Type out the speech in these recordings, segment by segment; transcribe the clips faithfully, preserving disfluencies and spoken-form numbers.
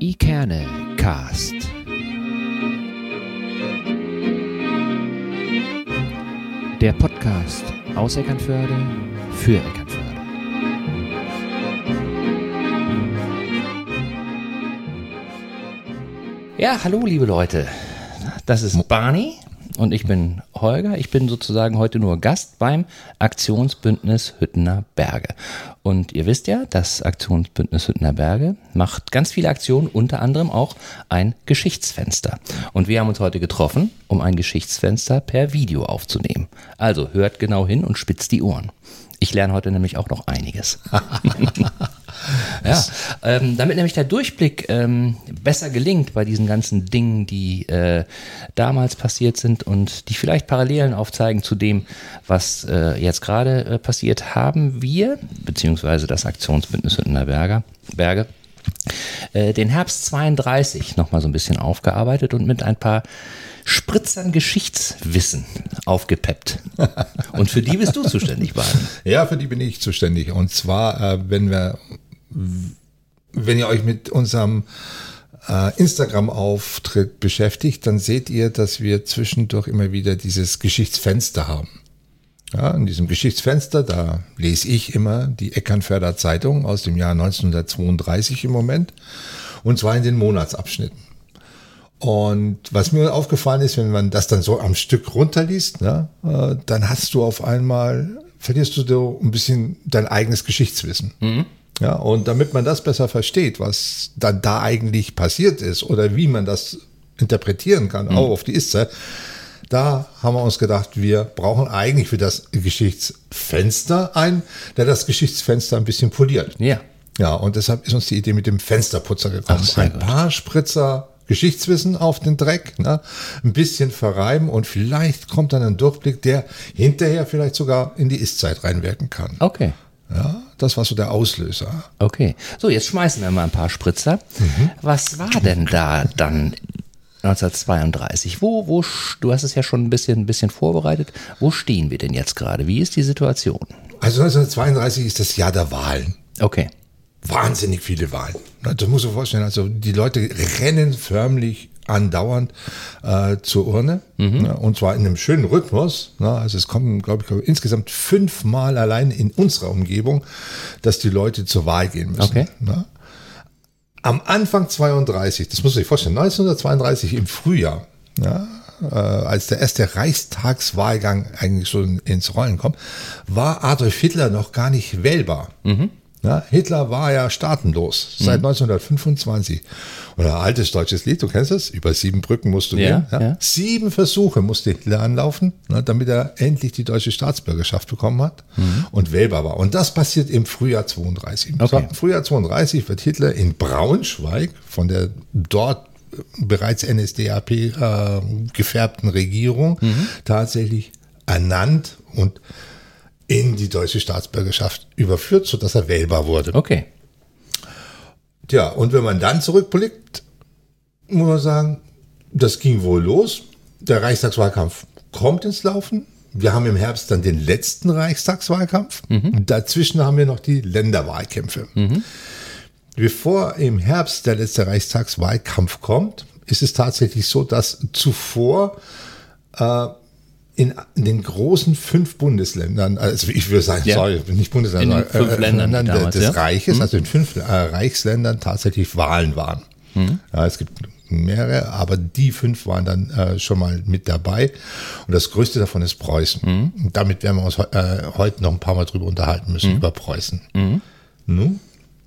Ikerne-Cast. Der Podcast aus Eckernförde für Eckernförde. Ja, hallo liebe Leute, das ist Barney und ich bin Holger. Ich bin sozusagen heute nur Gast beim Aktionsbündnis Hüttener Berge. Und ihr wisst ja, das Aktionsbündnis Hüttener Berge macht ganz viele Aktionen, unter anderem auch ein Geschichtsfenster. Und wir haben uns heute getroffen, um ein Geschichtsfenster per Video aufzunehmen. Also hört genau hin und spitzt die Ohren. Ich lerne heute nämlich auch noch einiges. Ja, ähm, damit nämlich der Durchblick ähm, besser gelingt bei diesen ganzen Dingen, die äh, damals passiert sind und die vielleicht Parallelen aufzeigen zu dem, was äh, jetzt gerade äh, passiert, haben wir, beziehungsweise das Aktionsbündnis Hüttener Berge, Berge äh, den Herbst zweiunddreißig nochmal so ein bisschen aufgearbeitet und mit ein paar Spritzern Geschichtswissen aufgepeppt. Und für die bist du zuständig, Barney. Ja, für die bin ich zuständig. Und zwar, äh, wenn wir, wenn ihr euch mit unserem äh, Instagram-Auftritt beschäftigt, dann seht ihr, dass wir zwischendurch immer wieder dieses Geschichtsfenster haben. Ja, in diesem Geschichtsfenster, da lese ich immer die Eckernförder Zeitung aus dem Jahr neunzehnhundertzweiunddreißig im Moment. Und zwar in den Monatsabschnitten. Und was mir aufgefallen ist, wenn man das dann so am Stück runterliest, ne, äh, dann hast du auf einmal, verlierst du so ein bisschen dein eigenes Geschichtswissen. Mhm. Ja, und damit man das besser versteht, was dann da eigentlich passiert ist oder wie man das interpretieren kann, mhm. auch auf die Ist-Zeit, da haben wir uns gedacht, wir brauchen eigentlich für das Geschichtsfenster einen, der das Geschichtsfenster ein bisschen poliert. Ja. Ja, und deshalb ist uns die Idee mit dem Fensterputzer gekommen. Ach, ein gut. paar Spritzer Geschichtswissen auf den Dreck, ne? Ein bisschen verreiben und vielleicht kommt dann ein Durchblick, der hinterher vielleicht sogar in die Ist-Zeit reinwirken kann. Okay. Ja, das war so der Auslöser. Okay. So, jetzt schmeißen wir mal ein paar Spritzer. Mhm. Was war denn da dann neunzehnhundertzweiunddreißig? Wo, wo, du hast es ja schon ein bisschen, ein bisschen vorbereitet. Wo stehen wir denn jetzt gerade? Wie ist die Situation? Also neunzehnhundertzweiunddreißig ist das Jahr der Wahlen. Okay. Wahnsinnig viele Wahlen. Das muss man sich vorstellen. Also die Leute rennen förmlich andauernd äh, zur Urne. Mhm. Ne, und zwar in einem schönen Rhythmus. Ne, also es kommen, glaube ich, insgesamt fünfmal allein in unserer Umgebung, dass die Leute zur Wahl gehen müssen. Okay. Ne. Am Anfang zweiunddreißig, das muss man sich vorstellen, neunzehnhundertzweiunddreißig im Frühjahr, ja, äh, als der erste Reichstagswahlgang eigentlich schon ins Rollen kommt, war Adolf Hitler noch gar nicht wählbar. Mhm. Ja, Hitler war ja staatenlos seit mhm. neunzehnhundertfünfundzwanzig. Und ein altes deutsches Lied, du kennst es, über sieben Brücken musst du ja, gehen. Ja. Ja. Sieben Versuche musste Hitler anlaufen, ne, damit er endlich die deutsche Staatsbürgerschaft bekommen hat mhm. und wählbar war. Und das passiert im Frühjahr zweiunddreißig. Okay. Im Frühjahr zweiunddreißig wird Hitler in Braunschweig von der dort bereits N S D A P äh, gefärbten Regierung mhm. tatsächlich ernannt und in die deutsche Staatsbürgerschaft überführt, sodass er wählbar wurde. Okay. Tja, und wenn man dann zurückblickt, muss man sagen, das ging wohl los. Der Reichstagswahlkampf kommt ins Laufen. Wir haben im Herbst dann den letzten Reichstagswahlkampf. Mhm. Dazwischen haben wir noch die Länderwahlkämpfe. Mhm. Bevor im Herbst der letzte Reichstagswahlkampf kommt, ist es tatsächlich so, dass zuvor äh, In, in den großen fünf Bundesländern, also ich würde sagen, ja. sorry, nicht Bundesländer, in fünf äh, Ländern äh, damals, des ja? Reiches, mhm. also in fünf äh, Reichsländern tatsächlich Wahlen waren. Mhm. Ja, es gibt mehrere, aber die fünf waren dann äh, schon mal mit dabei. Und das größte davon ist Preußen. Mhm. Und damit werden wir uns äh, heute noch ein paar Mal drüber unterhalten müssen, mhm. über Preußen. Mhm. Nun,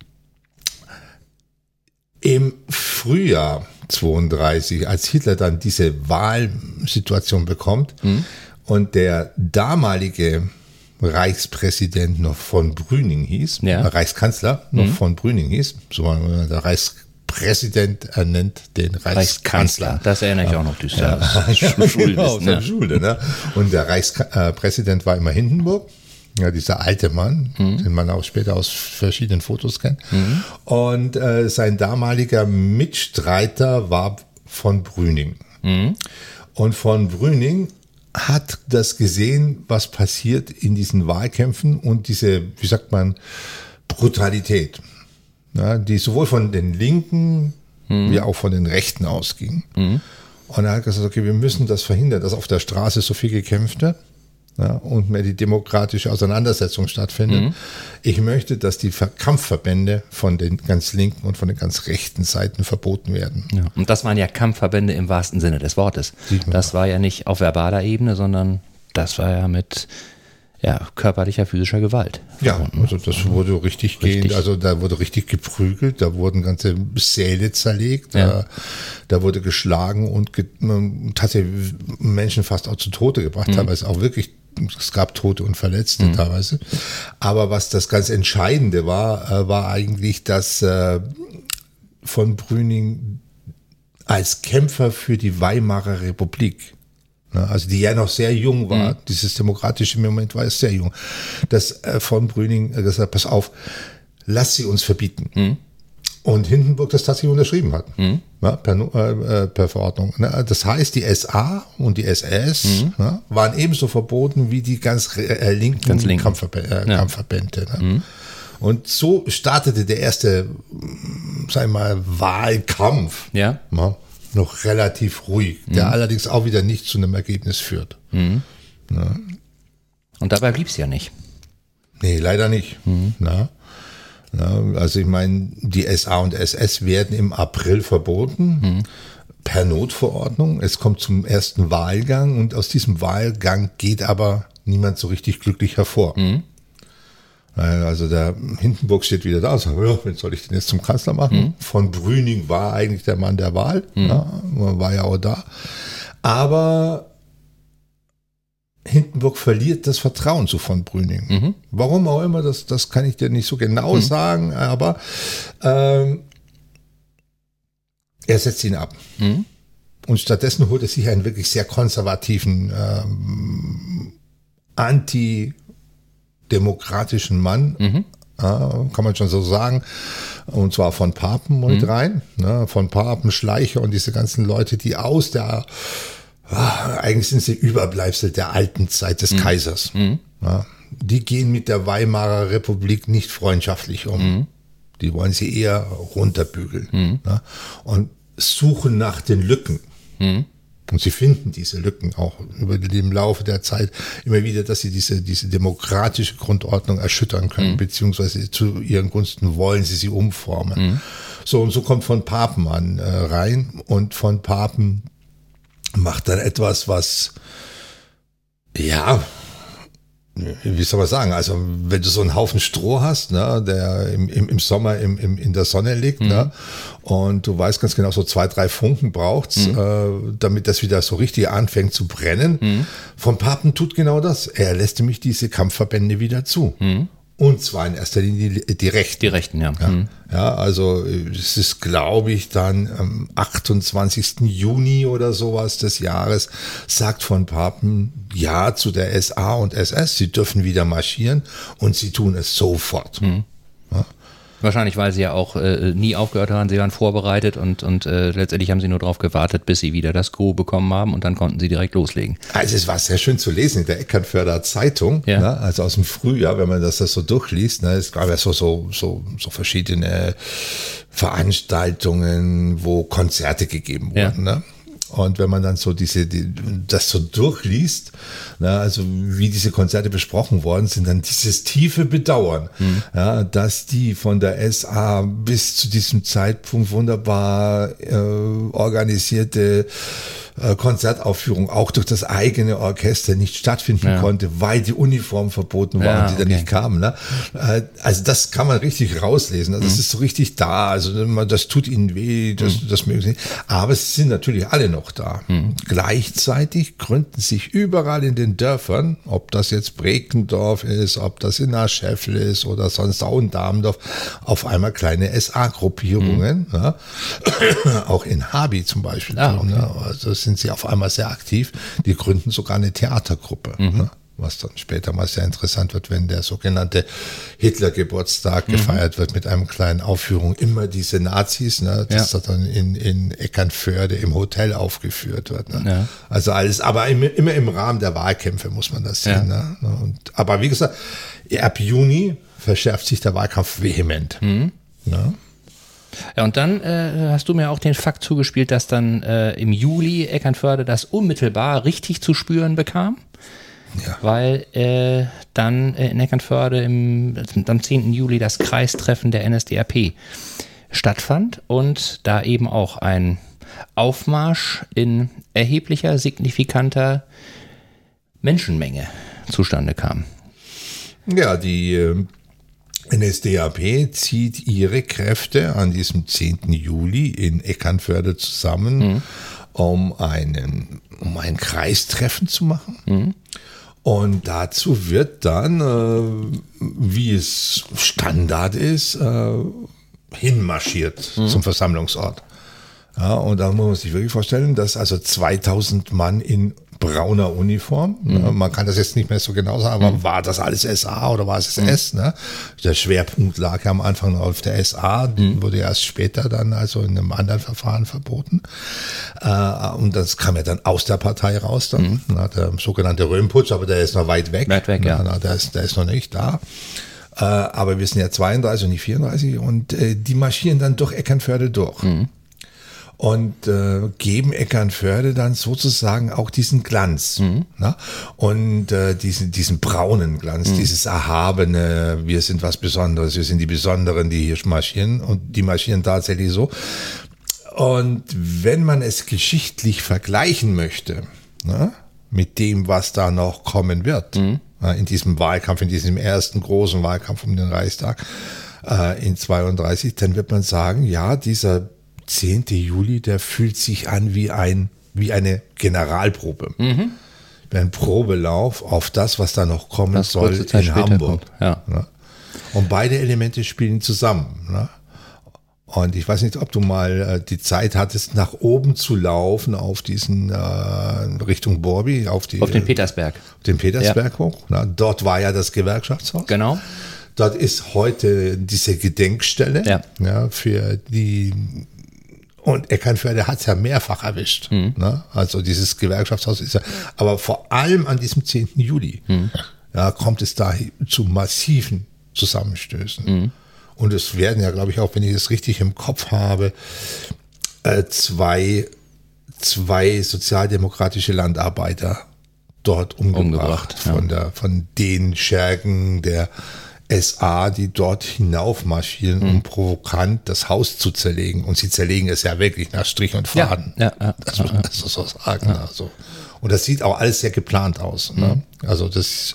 im Frühjahr zweiunddreißig, als Hitler dann diese Wahlsituation bekommt mhm. und der damalige Reichspräsident noch von Brüning hieß, ja. Reichskanzler noch mhm. von Brüning hieß, so der Reichspräsident ernennt den Reichskanzler. Reichskanzler. Das erinnere ich auch noch düster. Ja. Genau, ne? Schule, ne? Und der Reichspräsident war immer Hindenburg. Ja, dieser alte Mann, mhm. den man auch später aus verschiedenen Fotos kennt. Mhm. Und äh, sein damaliger Mitstreiter war von Brüning. Mhm. Und von Brüning hat das gesehen, was passiert in diesen Wahlkämpfen und diese, wie sagt man, Brutalität, ja, die sowohl von den Linken mhm. wie auch von den Rechten ausging. Mhm. Und er hat gesagt, okay, wir müssen das verhindern, dass auf der Straße so viel gekämpft wird. Ja, und mehr die demokratische Auseinandersetzung stattfindet. Mhm. Ich möchte, dass die Kampfverbände von den ganz linken und von den ganz rechten Seiten verboten werden. Ja, und das waren ja Kampfverbände im wahrsten Sinne des Wortes. Das war ja nicht auf verbaler Ebene, sondern das war ja mit ja, körperlicher, physischer Gewalt. Ja, also das wurde richtig, richtig. gehend, also da wurde richtig geprügelt, da wurden ganze Säle zerlegt, ja. da, da wurde geschlagen und ge, tatsächlich Menschen fast auch zu Tode gebracht, mhm. teilweise auch wirklich. Es gab Tote und Verletzte mhm. teilweise. Aber was das ganz Entscheidende war, war eigentlich, dass von Brüning als Kämpfer für die Weimarer Republik, also die ja noch sehr jung war, mhm. dieses demokratische Moment war sehr jung, dass von Brüning gesagt hat, pass auf, lass sie uns verbieten. Mhm. Und Hindenburg das tatsächlich unterschrieben hat, mhm. ja, per, äh, per Verordnung. Das heißt, die S A und die S S mhm. ja, waren ebenso verboten wie die ganz äh, linken, ganz linken. Kampfverbände. Äh, ja. Kampfverbände ne? mhm. Und so startete der erste, sag ich mal, Wahlkampf. Ja. Ja, noch relativ ruhig, der mhm. allerdings auch wieder nicht zu einem Ergebnis führt. Mhm. Ja. Und dabei blieb es ja nicht. Nee, leider nicht. Mhm. Na? Ja, also ich meine, die S A und S S werden im April verboten, mhm. per Notverordnung. Es kommt zum ersten Wahlgang und aus diesem Wahlgang geht aber niemand so richtig glücklich hervor. Mhm. Also der Hindenburg steht wieder da und sagt, ja, wen soll ich denn jetzt zum Kanzler machen? Mhm. Von Brüning war eigentlich der Mann der Wahl, mhm. ja, war ja auch da. Aber Hindenburg verliert das Vertrauen zu von Brüning. Mhm. Warum auch immer, das, das kann ich dir nicht so genau mhm. sagen, aber ähm, er setzt ihn ab. Mhm. Und stattdessen holt er sich einen wirklich sehr konservativen, ähm, antidemokratischen Mann, mhm. äh, kann man schon so sagen, und zwar von Papen mit mhm. rein, ne, von Papen, Schleicher und diese ganzen Leute, die aus der eigentlich sind sie Überbleibsel der alten Zeit des mhm. Kaisers. Mhm. Ja, die gehen mit der Weimarer Republik nicht freundschaftlich um. Mhm. Die wollen sie eher runterbügeln. Mhm. Ja, und suchen nach den Lücken. Mhm. Und sie finden diese Lücken auch über den Laufe der Zeit immer wieder, dass sie diese, diese demokratische Grundordnung erschüttern können, mhm. beziehungsweise zu ihren Gunsten wollen sie sie umformen. Mhm. So, und so kommt von Papen an äh, rein und von Papen macht dann etwas, was, ja, wie soll man sagen, also wenn du so einen Haufen Stroh hast, ne, der im, im, im Sommer im, im, in der Sonne liegt, mhm. ne, und du weißt ganz genau, so zwei, drei Funken braucht's, mhm. äh, damit das wieder so richtig anfängt zu brennen. Mhm. Von Papen tut genau das. Er lässt nämlich diese Kampfverbände wieder zu. Mhm. Und zwar in erster Linie die, die Rechten. Die Rechten, ja. Ja, mhm. ja, also es ist, glaube ich, dann am achtundzwanzigsten Juni oder sowas des Jahres, sagt von Papen ja zu der S A und S S, sie dürfen wieder marschieren und sie tun es sofort. Mhm. Ja. Wahrscheinlich, weil sie ja auch äh, nie aufgehört haben, sie waren vorbereitet und, und äh, letztendlich haben sie nur darauf gewartet, bis sie wieder das Go bekommen haben und dann konnten sie direkt loslegen. Also es war sehr schön zu lesen in der Eckernförder Zeitung, ja. ne, also aus dem Frühjahr, wenn man das, das so durchliest, ne, es gab ja so, so, so, so verschiedene Veranstaltungen, wo Konzerte gegeben wurden, ja. ne? Und wenn man dann so diese, die, das so durchliest, na, also wie diese Konzerte besprochen worden sind, dann dieses tiefe Bedauern, mhm. ja, dass die von der S A bis zu diesem Zeitpunkt wunderbar äh, organisierte äh, Konzertaufführung auch durch das eigene Orchester nicht stattfinden ja. konnte, weil die Uniform verboten war ja, und die okay. dann nicht kamen. Ne? Äh, also das kann man richtig rauslesen. Also mhm. das ist so richtig da. Also das tut ihnen weh, das, mhm. das mögen sie nicht. Aber sie sind natürlich alle noch da. Mhm. Gleichzeitig gründen sich überall in den Dörfern, ob das jetzt Brekendorf ist, ob das in Nascheffel ist oder sonst auch in Damendorf, auf einmal kleine S A-Gruppierungen. Mhm. Ja? Auch in Habi zum Beispiel. Ah, okay. ne? Also sind sie auf einmal sehr aktiv. Die gründen sogar eine Theatergruppe. Mhm. Ne? Was dann später mal sehr interessant wird, wenn der sogenannte Hitler-Geburtstag mhm. gefeiert wird mit einem kleinen Aufführung. Immer diese Nazis, ne, das ja. dann in, in Eckernförde im Hotel aufgeführt wird. Ne? Ja. Also alles, aber im, immer im Rahmen der Wahlkämpfe muss man das sehen. Ja. Ne? Und, aber wie gesagt, ab Juni verschärft sich der Wahlkampf vehement. Mhm. Ne? Ja, und dann äh, hast du mir auch den Fakt zugespielt, dass dann äh, im Juli Eckernförde das unmittelbar richtig zu spüren bekam. Ja. Weil äh, dann in Eckernförde im, am zehnten Juli das Kreistreffen der N S D A P stattfand und da eben auch ein Aufmarsch in erheblicher, signifikanter Menschenmenge zustande kam. Ja, die äh, N S D A P zieht ihre Kräfte an diesem zehnten Juli in Eckernförde zusammen, mhm. um, einen, um ein Kreistreffen zu machen. Mhm. Und dazu wird dann, äh, wie es Standard ist, äh, hinmarschiert mhm. zum Versammlungsort. Ja, und da muss man sich wirklich vorstellen, dass also zweitausend Mann in brauner Uniform, mhm. ne, man kann das jetzt nicht mehr so genau sagen, aber mhm. war das alles S A oder war es S S? Mhm. Ne? Der Schwerpunkt lag ja am Anfang noch auf der S A, die mhm. wurde erst später dann also in einem anderen Verfahren verboten. Äh, und das kam ja dann aus der Partei raus, dann, mhm. na, der sogenannte Röhmputsch, aber der ist noch weit weg. Weit weg, ja. Na, der, ist, der ist noch nicht da. Äh, aber wir sind ja zweiunddreißig und nicht vierunddreißig und äh, die marschieren dann durch Eckernförde durch. Mhm. Und äh, geben Eckernförde dann sozusagen auch diesen Glanz. Mhm. Ne? Und äh, diesen, diesen braunen Glanz, mhm. dieses erhabene, wir sind was Besonderes, wir sind die Besonderen, die hier marschieren. Und die marschieren tatsächlich so. Und wenn man es geschichtlich vergleichen möchte, ne, mit dem, was da noch kommen wird, mhm. äh, in diesem Wahlkampf, in diesem ersten großen Wahlkampf um den Reichstag äh, in zweiunddreißig, dann wird man sagen, ja, dieser zehnten Juli, der fühlt sich an wie ein wie eine Generalprobe. Mhm. Wie ein Probelauf auf das, was da noch kommen das soll in Hamburg. Ja. Ne? Und beide Elemente spielen zusammen. Ne? Und ich weiß nicht, ob du mal äh, die Zeit hattest, nach oben zu laufen auf diesen äh, Richtung Borby, auf, die, auf den Petersberg. Auf den Petersberg ja. hoch. Ne? Dort war ja das Gewerkschaftshaus. Genau. Dort ist heute diese Gedenkstelle ja. Ja, für die. Und Eckernförde hat es ja mehrfach erwischt. Mhm. Ne? Also dieses Gewerkschaftshaus ist ja, aber vor allem an diesem zehnten Juli mhm. ja, kommt es da zu massiven Zusammenstößen. Mhm. Und es werden ja, glaube ich, auch, wenn ich das richtig im Kopf habe, äh, zwei, zwei sozialdemokratische Landarbeiter dort umgebracht, umgebracht ja. von, der, von den Schergen der S A, die dort hinaufmarschieren, um mhm. provokant das Haus zu zerlegen. Und sie zerlegen es ja wirklich nach Strich und Faden. Ja, ja, ja, das muss man ja. so sagen. Ja. Also. Und das sieht auch alles sehr geplant aus. Mhm. Ne? Also das,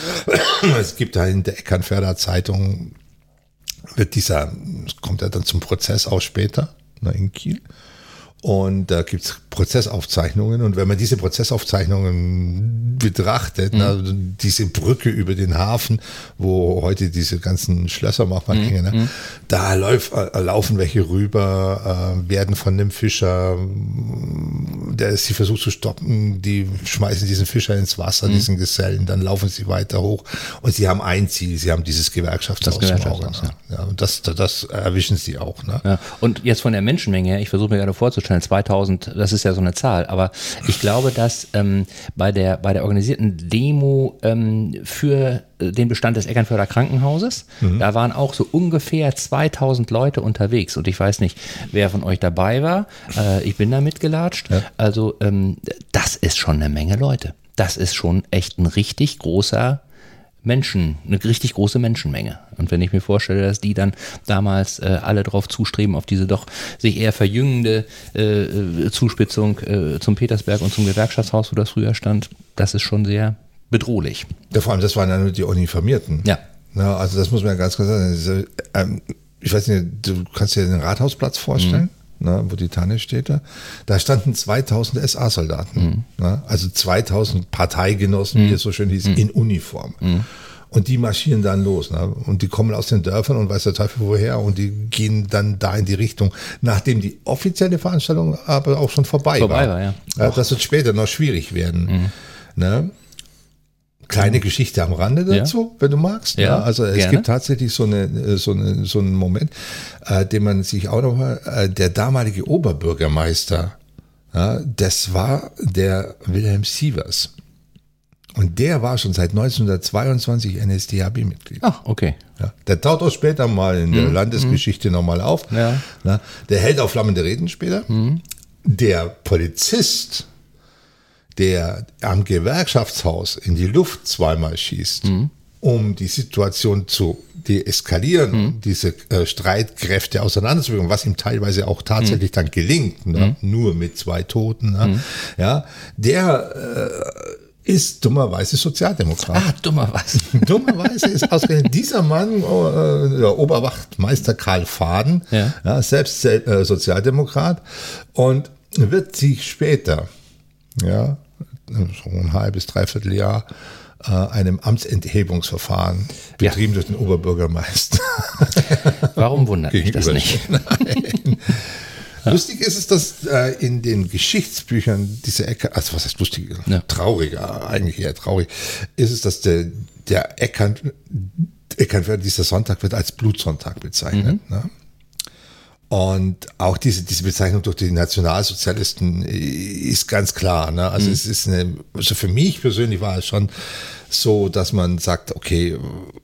es gibt da in der Eckernförder Zeitung, wird dieser, kommt ja dann zum Prozess auch später, ne, in Kiel. Und da gibt's Prozessaufzeichnungen. Und wenn man diese Prozessaufzeichnungen betrachtet, mhm. na, diese Brücke über den Hafen, wo heute diese ganzen Schlösser machen, mhm. ne, da läuft, äh, laufen welche rüber, äh, werden von dem Fischer, der sie versucht zu stoppen, die schmeißen diesen Fischer ins Wasser, mhm. diesen Gesellen, dann laufen sie weiter hoch. Und sie haben ein Ziel, sie haben dieses Gewerkschaftshaus. Das Gewerkschaftshaus, ne? ja. ja. Und das, das erwischen sie auch. Ne? Ja. Und jetzt von der Menschenmenge her, ich versuche mir gerade vorzustellen, zweitausend, das ist ja so eine Zahl, aber ich glaube, dass ähm, bei der bei der organisierten Demo ähm, für den Bestand des Eckernförder Krankenhauses, mhm. da waren auch so ungefähr zweitausend Leute unterwegs und ich weiß nicht, wer von euch dabei war, äh, ich bin da mitgelatscht, ja. also ähm, das ist schon eine Menge Leute, das ist schon echt ein richtig großer Menschen, eine richtig große Menschenmenge. Und wenn ich mir vorstelle, dass die dann damals äh, alle drauf zustreben, auf diese doch sich eher verjüngende äh, Zuspitzung äh, zum Petersberg und zum Gewerkschaftshaus, wo das früher stand, das ist schon sehr bedrohlich. Ja, vor allem, das waren ja nur die Uniformierten. Ja. Na, also das muss man ja ganz klar sagen. Ähm, ich weiß nicht, du kannst dir den Rathausplatz vorstellen? Mhm. Na, wo die Tanne steht da. Da standen zweitausend S A-Soldaten. Mhm. Na, also zweitausend Parteigenossen, mhm. wie es so schön hieß, mhm. in Uniform. Mhm. Und die marschieren dann los. Na, und die kommen aus den Dörfern und weiß der Teufel woher. Und die gehen dann da in die Richtung, nachdem die offizielle Veranstaltung aber auch schon vorbei, vorbei war. war ja. Ja, das wird später noch schwierig werden. Mhm. Na, kleine Geschichte am Rande dazu, ja. wenn du magst. Ja, ja, also es gerne. gibt tatsächlich so eine, so eine, so einen Moment, äh, den man sich auch noch mal, äh, der damalige Oberbürgermeister, ja, das war der Wilhelm Sievers. Und der war schon seit neunzehnhundertzweiundzwanzig N S D A B-Mitglied. Ach, okay. Ja, der taucht auch später mal in der mhm. Landesgeschichte mhm. nochmal auf. Ja. Na, der hält auch flammende Reden später. Mhm. Der Polizist, der am Gewerkschaftshaus in die Luft zweimal schießt, mhm. um die Situation zu deeskalieren, mhm. diese äh, Streitkräfte auseinanderzubringen, was ihm teilweise auch tatsächlich mhm. dann gelingt, ne? mhm. nur mit zwei Toten. Ne? Mhm. Ja, der äh, ist dummerweise Sozialdemokrat. Ah, dummerweise. Dummerweise ist ausgerechnet dieser Mann, äh, der Oberwachtmeister Karl Faden, ja. Ja, selbst äh, Sozialdemokrat, und wird sich später, ja, so ein halbes, dreiviertel Jahr, äh, einem Amtsenthebungsverfahren betrieben ja. durch den Oberbürgermeister. Warum wundert mich das nicht? Nein. Ja. Lustig ist es, dass äh, in den Geschichtsbüchern diese Ecke, also was heißt lustig, ja. traurig, eigentlich eher traurig, ist es, dass der, der Eckernförde, Eckernförde, dieser Sonntag wird als Blutsonntag bezeichnet. Mhm. Ne? Und auch diese, diese Bezeichnung durch die Nationalsozialisten ist ganz klar. Ne? Also mhm. es ist eine, also für mich persönlich war es schon so, dass man sagt, okay,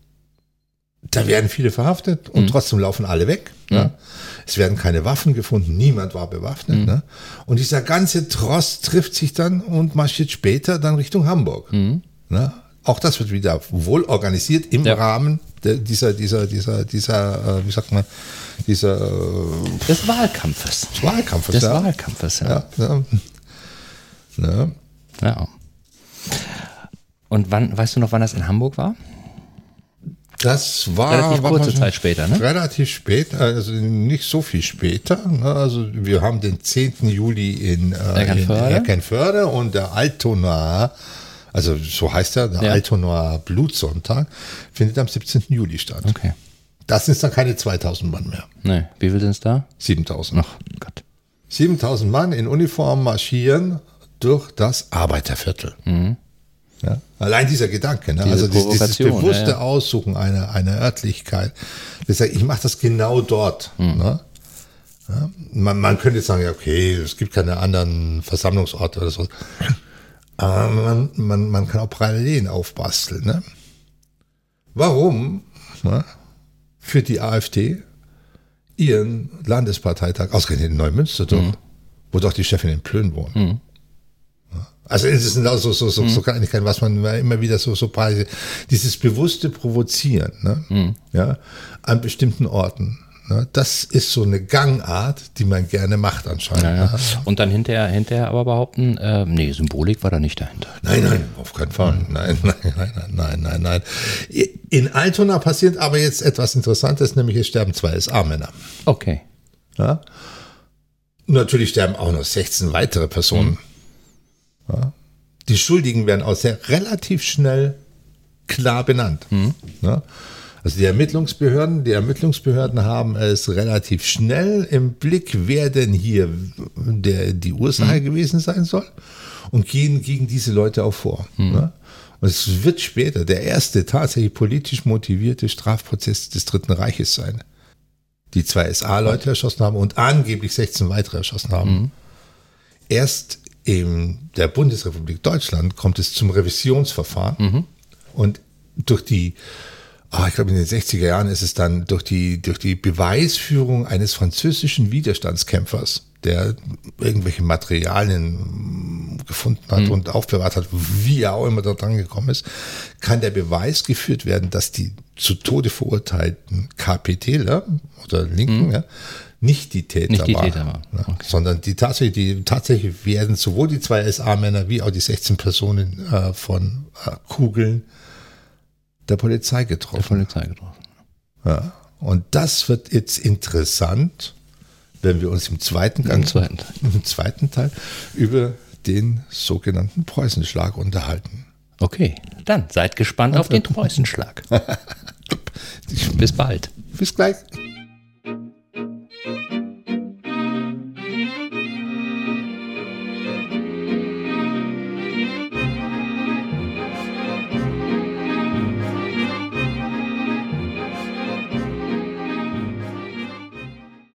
da werden viele verhaftet und mhm. trotzdem laufen alle weg. Mhm. Ne? Es werden keine Waffen gefunden, niemand war bewaffnet. Mhm. Ne? Und dieser ganze Tross trifft sich dann und marschiert später dann Richtung Hamburg. Mhm. Ne? Auch das wird wieder wohl organisiert im ja. Rahmen de, dieser, dieser, dieser, dieser, äh, wie sagt man, dieser äh, des Wahlkampfes. Des Wahlkampfes, des ja. Wahlkampfes, ja. Ja, ja. ja. ja. Und wann, weißt du noch, wann das in Hamburg war? Das war relativ kurze war Zeit später, ne? Relativ spät, also nicht so viel später. Ne? Also wir haben den zehnten Juli in, äh, in Eckernförde und der Altonaer, also so heißt er, der ja. Altonaer Blutsonntag, findet am siebzehnten Juli statt. Okay. Das sind dann keine zweitausend Mann mehr. Nee, wie viel sind es da? siebentausend. Ach Gott. siebentausend Mann in Uniform marschieren durch das Arbeiterviertel. Mhm. Ja, allein dieser Gedanke, ne? Also dieses, dieses bewusste ja, ja. Aussuchen einer, einer Örtlichkeit. Das heißt, ich mache das genau dort. Mhm. Ne? Ja, man, man könnte jetzt sagen, ja, okay, es gibt keine anderen Versammlungsorte oder so. Aber man, man, man kann auch Parallelen aufbasteln. Ne? Warum ne, führt die AfD ihren Landesparteitag ausgerechnet in Neumünster durch, mhm. wo doch die Chefin in Plön wohnt? Mhm. Also es ist so, so, so, so Kleinigkeiten, was man immer wieder so, so dieses bewusste Provozieren, ne? Mhm. Ja, an bestimmten Orten. Ne? Das ist so eine Gangart, die man gerne macht anscheinend. Ja, ja. Ne? Und dann hinterher, hinterher aber behaupten, äh, nee, Symbolik war da nicht dahinter. Nein, nein, auf keinen Fall. Mhm. Nein, nein, nein, nein, nein, nein. In Altona passiert aber jetzt etwas Interessantes, nämlich es sterben zwei S A-Männer. Okay. Ja? Natürlich sterben auch noch sechzehn weitere Personen. Mhm. Ja. Die Schuldigen werden auch sehr relativ schnell klar benannt. Mhm. Ja. Also die Ermittlungsbehörden, die Ermittlungsbehörden haben es relativ schnell im Blick, wer denn hier der, die Ursache mhm. gewesen sein soll, und gehen gegen diese Leute auch vor. Mhm. Ja. Und es wird später der erste tatsächlich politisch motivierte Strafprozess des Dritten Reiches sein, die zwei S A-Leute erschossen haben und angeblich sechzehn weitere erschossen haben. Mhm. Erst in der Bundesrepublik Deutschland kommt es zum Revisionsverfahren mhm. und durch die, oh, ich glaube in den sechziger Jahren ist es dann durch die, durch die Beweisführung eines französischen Widerstandskämpfers, der irgendwelche Materialien gefunden hat mhm. und aufbewahrt hat, wie er auch immer dort angekommen ist, kann der Beweis geführt werden, dass die zu Tode verurteilten KPDler oder Linken, mhm. ja, nicht die Täter nicht die waren, Täter war. ne? Okay. Sondern die tatsächlich, die tatsächlich werden sowohl die zwei S A-Männer wie auch die sechzehn Personen äh, von äh, Kugeln der Polizei getroffen. Der Polizei getroffen. Ja. Und das wird jetzt interessant, wenn wir uns im zweiten Gang, Im zweiten Teil, im zweiten Teil über den sogenannten Preußenschlag unterhalten. Okay, dann seid gespannt auf den Preußenschlag. Bis bald. Bis gleich.